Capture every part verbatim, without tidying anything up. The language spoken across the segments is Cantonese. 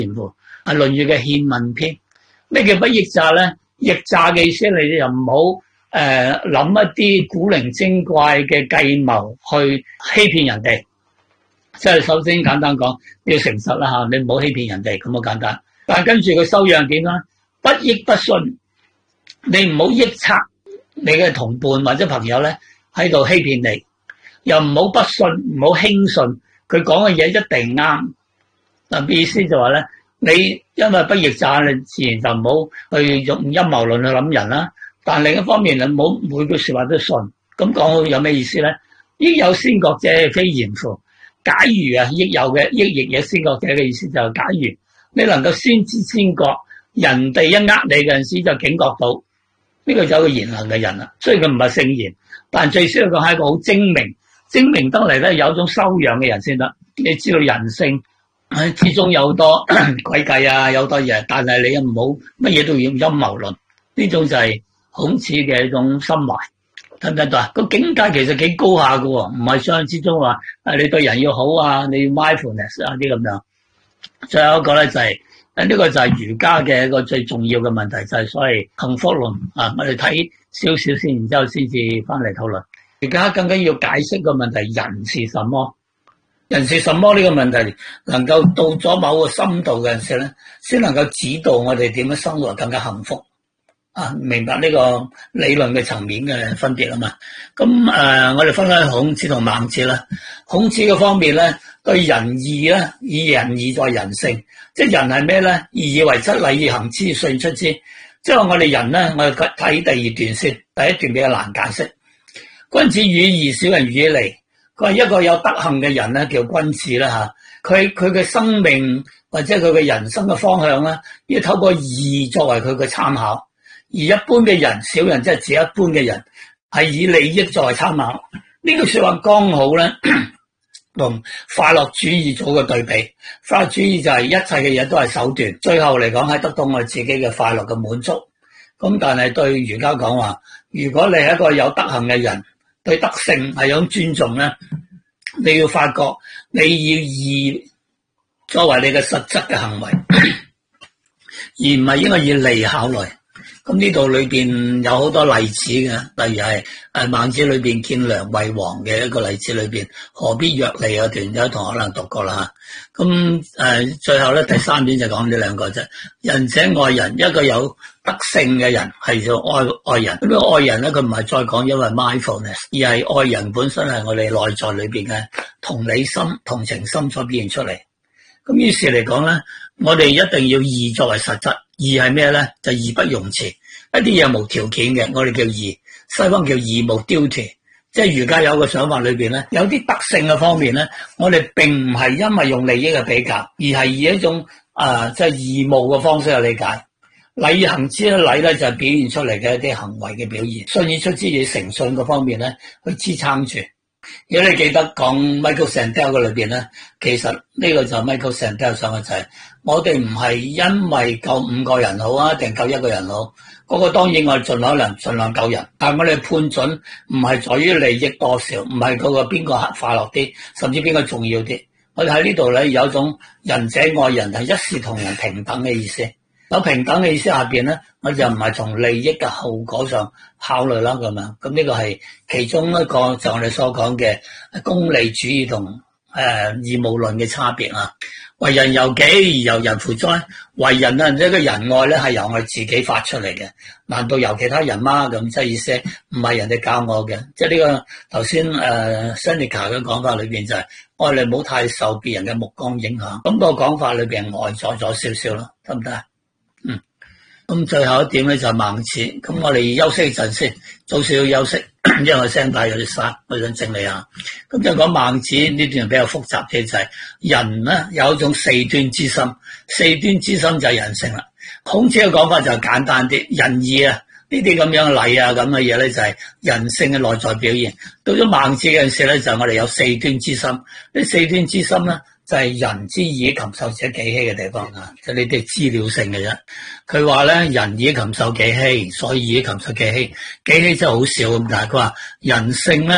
啊，《論語》嘅憲問篇，咩叫不逆詐咧？逆詐嘅意思，你又唔好誒諗一啲古靈精怪嘅計謀去欺騙人哋。即係首先簡單講，你要誠實啦嚇，你唔好欺騙人哋咁好簡單。但係跟住佢修養點啦？不憶不信，你唔好臆測你嘅同伴或者朋友咧喺度欺騙你，又唔好不信，唔好輕信佢講嘅嘢一定啱。嗱，意思就話咧，你因為不逆詐，你自然就唔好去用陰謀論去諗人啦。但另一方面，你唔好每句說話都信。咁講有咩意思咧？益有先覺者，非賢乎？假如啊，益有嘅益亦有先覺者嘅意思就係，假如你能夠先知先覺，人哋一呃你嘅陣時就警覺到，呢、這個就係一個賢能嘅人啦。雖然佢唔係聖賢，但最少佢係一個好精明，精明得嚟咧有一種修養嘅人先得。你知道人性。之中有好多詭計啊，有好多嘢，但係你又唔好乜嘢都要用陰謀論，呢種就係孔子嘅一種心懷，睇唔睇到啊？個境界其實幾高下㗎喎，唔係想象之中話誒你對人要好啊，你要 mindfulness 啊啲咁樣。最後一個咧就係誒呢個就係儒家嘅一個最重要嘅問題，就係、是、所謂幸福論啊。我哋睇少少先，然之後先至翻嚟討論。而家更加要解釋個問題，人是什麼？人是什麼呢個問題，能夠到咗某個深度嘅陣時咧，先能夠指導我哋點樣生活更加幸福啊！明白呢個理論嘅層面嘅分別啊嘛。咁誒、呃，我哋分開孔子同孟子啦。孔子嘅方面咧，對仁義咧，以仁義在人性，即係人係咩咧？義以為質，禮義行之，信出之。即係我哋人咧，我哋睇第二段先，第一段比較難解釋。君子與義，小人與利。佢係一個有德行嘅人咧，叫君子啦嚇。佢佢嘅生命或者佢嘅人生嘅方向咧，要透過義作為佢嘅參考。而一般嘅人，小人即係指一般嘅人，係以利益作為參考。呢句説話剛好咧，同快樂主義做個對比。快樂主義就係一切嘅嘢都係手段，最後嚟講係得到我自己嘅快樂嘅滿足。咁但係對儒家講話，如果你係一個有德行嘅人，對德性係有種尊重咧，你要發覺你要以作為你嘅實質嘅行為，而唔係應該以利考慮。咁呢度裏邊有好多例子嘅，例如係誒孟子裏邊見梁惠王嘅一個例子裏邊，何必約利嗰段有同學可能讀過啦嚇。咁誒最後咧第三點就講呢兩個啫。仁者愛人，一個有德性嘅人係叫愛愛人。咁呢個愛人咧，佢唔係再講因為 mindfulness，而係愛人本身係我哋內在裏邊嘅同理心、同情心所表現出嚟。咁於是嚟講咧，我哋一定要義作為實質。義係咩咧？就義不容辭，一啲嘢無條件嘅，我哋叫義。西方叫義務 duty， 即係儒家有個想法裏邊咧，有啲德性嘅方面咧，我哋並唔係因為用利益嘅比較，而係以一種啊即係義務嘅方式去理解。禮義行之嘅禮咧就係表現出嚟嘅一啲行為嘅表現，信以出之以誠信嗰方面咧去支撐住。如果你記得講 Michael Sandel 嘅裏邊咧，其實呢個就 Michael Sandel 上嘅就係，我哋唔係因為救五個人好啊，定救一個人好，嗰、那個當然我哋盡可能盡量救人，但係我哋判準唔係在於利益多少，唔係嗰個邊個快樂啲，甚至邊個重要啲。我哋喺呢度咧有一種仁者愛人係一視同仁平等嘅意思。有平等嘅意思下邊咧，我就唔係從利益嘅後果上考慮啦，咁樣。咁呢個係其中一個就我哋所講嘅功利主義同誒、呃、義務論嘅差別啊。為人由己而由人乎哉？為人啊，呢個仁愛咧係由我自己發出嚟嘅，難道由其他人嗎？咁即係意思唔係人哋教我嘅，即係呢個頭先誒 Seneca 嘅講法裏邊就係、是、我哋唔好太受別人嘅目光影響。咁、那個講法裏邊外在咗少少咯，得唔得啊？嗯，咁最後一點咧就係孟子，咁我哋休息一陣先，早少少休息，因為我聲帶有啲沙，我想整理下。咁就講孟子呢段比較複雜嘅就係、是、人咧有一種四端之心，四端之心就係人性啦。孔子嘅講法就簡單啲，仁義啊呢啲咁樣嘅禮啊咁嘅嘢咧就係人性嘅內在表現。到咗孟子嗰陣時咧就我哋有四端之心，呢四端之心咧。就係人之以禽獸者幾希嘅地方啊！即係呢啲資料性嘅啫。佢話咧，人以禽獸幾希，所以以禽獸幾希。幾希真係好少咁，但係佢話人性咧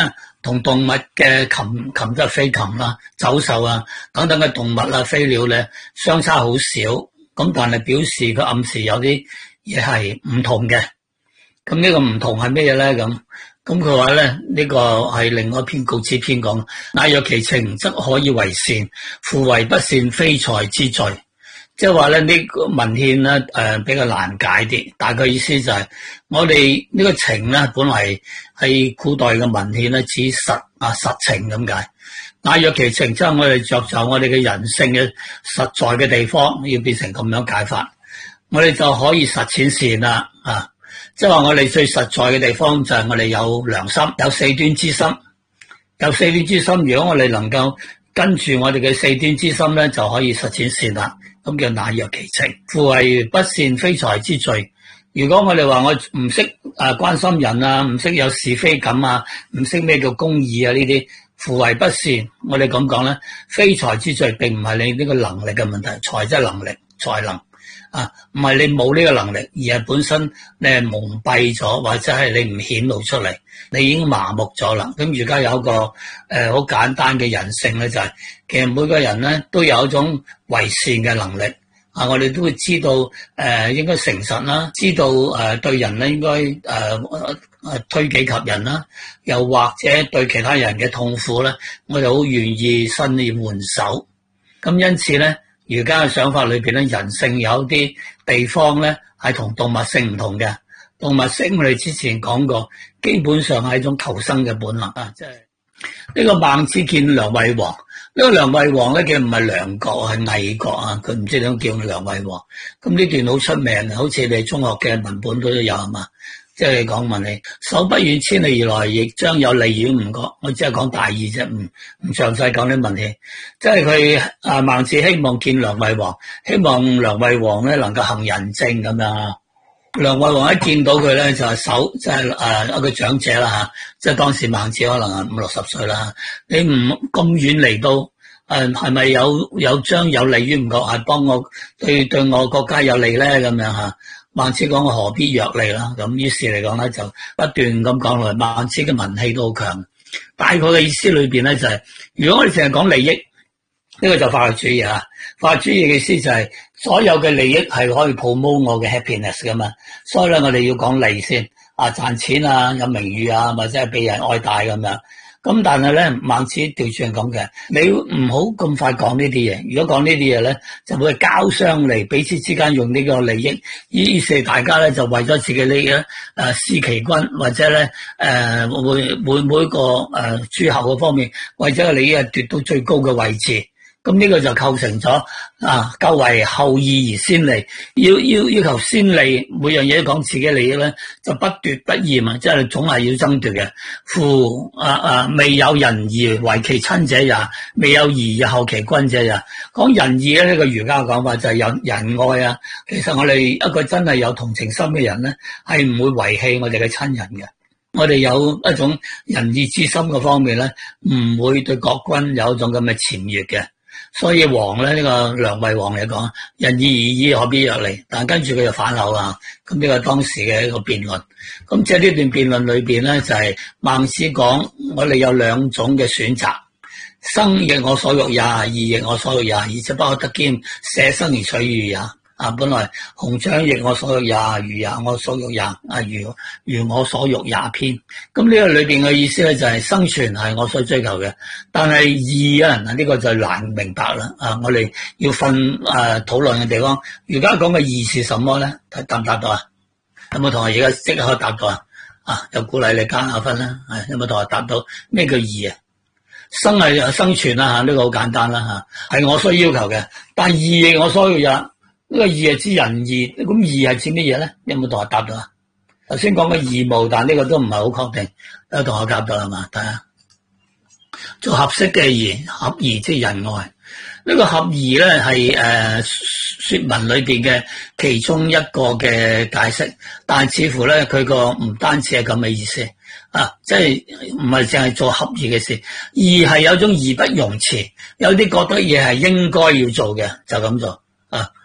同動物嘅禽禽即係飛禽啦、走獸啊等等嘅動物啦、飛鳥咧相差好少，咁但係表示佢暗示有啲嘢係唔同嘅。咁呢個唔同係咩嘢咧？咁咁佢話咧呢個係另外一篇告子篇講，那若其情則可以為善，夫為不善，非才之罪。即係話咧呢個文獻咧誒比較難解啲，大概意思就係、是、我哋呢個情咧本來係古代嘅文獻咧指實啊實情咁解，那若其情即係我哋着就我哋嘅人性嘅實在嘅地方要變成咁樣解法，我哋就可以實踐善啦啊！即係話我哋最實在嘅地方就係我哋有良心，有四端之心，有四端之心。如果我哋能夠跟住我哋嘅四端之心咧，就可以實踐善啦。咁叫那若其情，夫為不善，非才之罪。如果我哋話我唔識誒關心人啊，唔識有是非感啊，唔識咩叫公義啊呢啲，夫為不善，我哋咁講咧，非才之罪，並唔係你呢個能力嘅問題，才即係能力才能啊，唔係你冇呢個能力，而係本身你係蒙蔽咗，或者係你唔顯露出嚟，你已經麻木咗啦。咁而家有一個誒好、呃、簡單嘅人性咧，就係、是、其實每個人咧都有一種為善嘅能力啊！我哋都會知道誒、呃、應該誠實啦，知道誒、呃、對人咧應該誒誒、呃、推己及人啦，又或者對其他人嘅痛苦咧，我哋好願意伸以援手。咁因此咧，儒家嘅想法裏邊咧，人性有啲地方咧係同動物性唔同嘅。動物性我哋之前講過，基本上係一種求生嘅本能啊！即係呢個孟子見梁惠王，呢、這個梁惠王咧佢唔係梁國，係魏國啊，佢唔知點叫梁惠王。咁呢段好出名嘅，好似你中學嘅文本都有係嘛？即係講問你，手不遠千里而來，亦將有利於吳國。我只係講大意啫，唔唔詳細講啲問題。即係佢啊，孟子希望見梁惠王，希望梁惠王咧能夠行仁政咁樣。梁惠王一見到佢咧就係手，即係誒一個長者啦吓，即係當時孟子可能係五六十歲啦。你唔咁遠嚟到，誒係咪有有將有利於吳國，係幫我對對我國家有利咧咁樣吓？孟子講我何必弱利啦，咁於是嚟講咧就不斷咁講落去。孟子嘅文氣都好強，大概嘅意思裏邊咧就係、是，如果我哋淨係講利益，呢、這個就法律主義啊。法律主義嘅意思就係、是、所有嘅利益係可以 promote 我嘅 happiness 噶嘛，所以咧我哋要講利先啊，賺錢啊，有名譽啊，或者係被人愛戴咁樣。咁但係咧，孟子調轉講嘅，你唔好咁快講呢啲嘢。如果講呢啲嘢咧，就會交相利，彼此之間用呢個利益，於是大家咧就為咗自己利益咧，誒施其君，或者咧誒會每每一個誒諸侯嘅方面，為咗個利益奪到最高嘅位置。咁呢個就構成咗啊，較為後義而先利，要要要求先利，每樣嘢都講自己利益咧，就不奪不嫌啊，即係總係要爭奪嘅。夫啊啊，未有仁義為其親者也，未有義而後其君者也。講仁義咧，呢個儒家嘅講法就係有仁愛啊。其實我哋一個真係有同情心嘅人咧，係唔會遺棄我哋嘅親人嘅。我哋有一種仁義之心嘅方面咧，唔會對國君有一種咁嘅僭越嘅。所以王咧，呢、這個梁惠王嚟講，仁義而義何必弱利？但係跟住佢就反口啦。咁呢個當時嘅一個辯論。咁即係呢段辯論裏邊咧，就係、是、孟子講，我哋有兩種嘅選擇：生亦我所欲也，義亦我所欲也，而且不可得兼，捨生而取義也。啊，本來熊掌亦我所欲也，魚也我所欲也，啊如如我所欲也篇。咁呢個裏邊嘅意思咧就係生存係我所追求嘅，但係義啊，嗱呢個就難明白啦。啊，我哋要分誒討論嘅地方，而家講嘅義是什麼咧？答唔答到啊？有冇同學而家即刻答到啊？啊，又鼓勵你加下分啦。係有冇同學答到咩叫義啊？生係生存啦吓，呢個好簡單啦吓，係我所要求嘅，但係義亦我所欲也。呢個義係指仁義，咁義係指乜嘢咧？有冇同學答到啊？頭先講嘅義務，但呢個都唔係好確定。有同學答到係嘛？睇下做合適嘅義，合義即係仁愛。呢、這個合義咧係誒說文裏邊嘅其中一個嘅解釋，但係似乎咧佢個唔單止係咁嘅意思啊，即係唔係淨係做合義嘅事，義係有種義不容辭，有啲覺得嘢係應該要做嘅就咁做啊。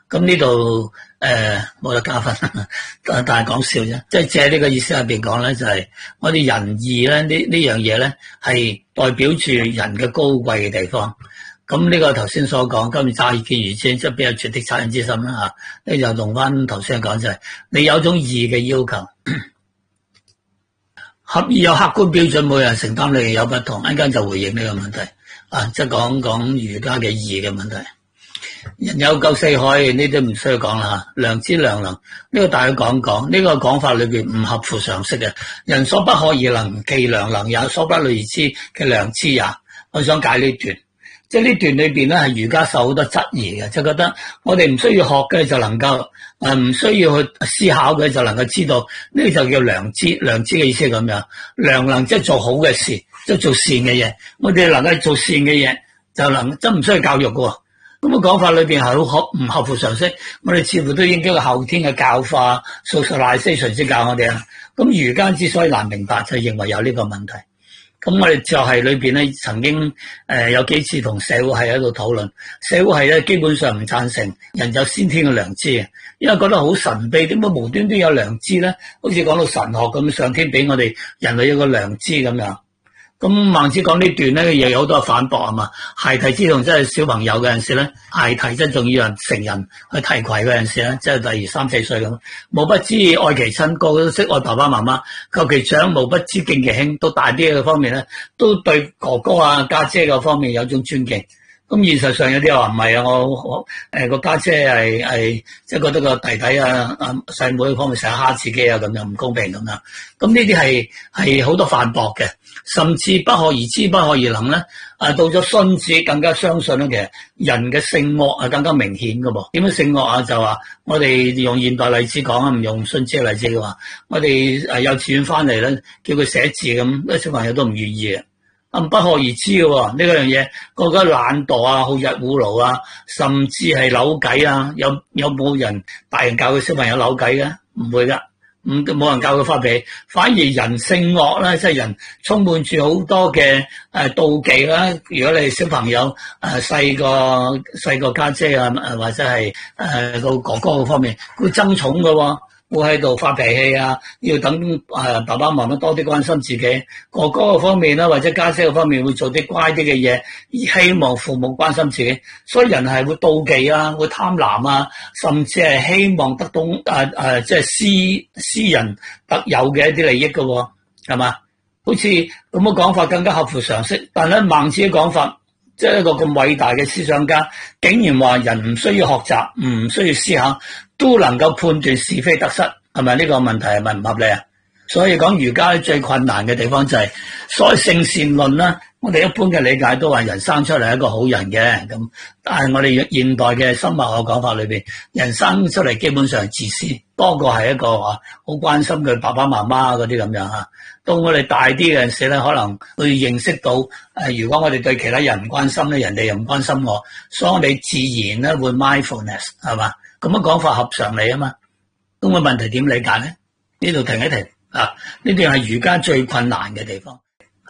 咁呢度誒冇得加分，但但係講笑啫，即係借呢個意思入邊講咧，就係我哋仁義咧呢呢樣嘢咧係代表住人嘅高貴嘅地方。咁呢個頭先所講，今日詐欺如之，即係比較絕的惻隱之心啦嚇。你就同翻頭先講就係、是，你有種義嘅要求，合義有客觀標準，每人承擔力有不同。一陣間就回應呢個問題啊，即係講講儒家嘅義嘅問題。人有救四害，呢啲唔需要講啦嚇。良知良能呢、這個大家講講，呢、這個講法裏邊唔合乎常識嘅。人所不可而能，其良能也；所不慮而知，其良知也。我想解呢段。即係呢段裏邊咧，係儒家受好多質疑嘅，就覺得我哋唔需要學嘅就能夠，誒唔需要去思考嘅就能夠知道，呢個就叫良知。良知嘅意思係咁樣，良能即係做好嘅事，即係做善嘅嘢。我哋能夠做善嘅嘢，就能真唔需要教育嘅。咁個講法裏邊係好合唔合乎常識？我哋似乎都已經經過後天嘅教化 socialization 先教我哋啊。咁儒家之所以難明白，就認為有呢個問題。咁我哋就係裏邊咧，曾經誒有幾次同社會係喺度討論，社會係咧基本上唔贊成人有先天嘅良知嘅，因為覺得好神秘，點解無端端有良知咧？好似講到神學咁，上天俾我哋人類有個良知咁樣。咁孟子講呢段咧，又有好多反駁啊嘛。孩提之童，即係小朋友嗰陣時咧，孩提真仲要人成人去提攜嗰陣時咧，即係例如三四歲咁。無不知愛其親，個個都識愛爸爸媽媽。求其長，無不知敬其兄。到大啲嘅方面咧，都對哥哥啊、家姐嗰方面有種尊敬。咁現實上有啲話唔係啊，我我誒個家姐係係即係覺得個弟弟啊啊細妹方面成日蝦自己啊，咁樣唔公平咁樣。咁呢啲係係好多反駁嘅，甚至不可而知不可而能咧。啊，到咗荀子更加相信咧，其實人嘅性惡係更加明顯㗎噃。點樣性惡啊？就話我哋用現代例子講啊，唔用荀子嘅例子嘅話，我哋誒幼稚園翻嚟咧，叫佢寫字咁，啲小朋友都唔願意嘅。咁不可而知嘅喎，呢樣嘢個個懶惰啊，好逸惡勞啊，甚至係扭計啊，有有冇人大人教佢小朋友扭計嘅？唔會噶，唔冇人教佢發脾氣，反而人性惡咧，即係人充滿住好多嘅誒妒忌啦。如果你係小朋友誒細個細個家姐啊，誒或者係誒個哥哥嗰方面，會爭寵嘅喎。會喺度發脾氣啊！要等誒爸爸媽媽多啲關心自己，哥哥嘅方面啦，或者家姐嘅方面會做啲乖啲嘅嘢，希望父母關心自己。所以人係會妒忌啊，會貪婪啊，甚至係希望得到誒誒，即係私私人特有嘅一啲利益嘅，係嘛？好似咁嘅講法更加合乎常識。但係咧，孟子嘅講法，即係一個咁偉大嘅思想家，竟然話人唔需要學習，唔需要思考，都能夠判斷是非得失，係咪呢個問題係咪唔合理啊？所以講儒家最困難嘅地方就係、是、所謂性善論啦。我哋一般嘅理解都話人生出嚟係一個好人嘅，咁但係我哋現代嘅生物學講法裏邊，人生出嚟基本上係自私，多過係一個啊好關心佢爸爸媽媽嗰啲咁樣吓。到我哋大啲嘅陣時咧，可能會認識到誒、呃，如果我哋對其他人唔關心咧，人哋又唔關心我，所以我哋自然咧會 mindfulness 係嘛？咁樣講法合常理啊嘛。咁個問題點理解咧？呢度停一停啊！呢段係儒家最困難嘅地方。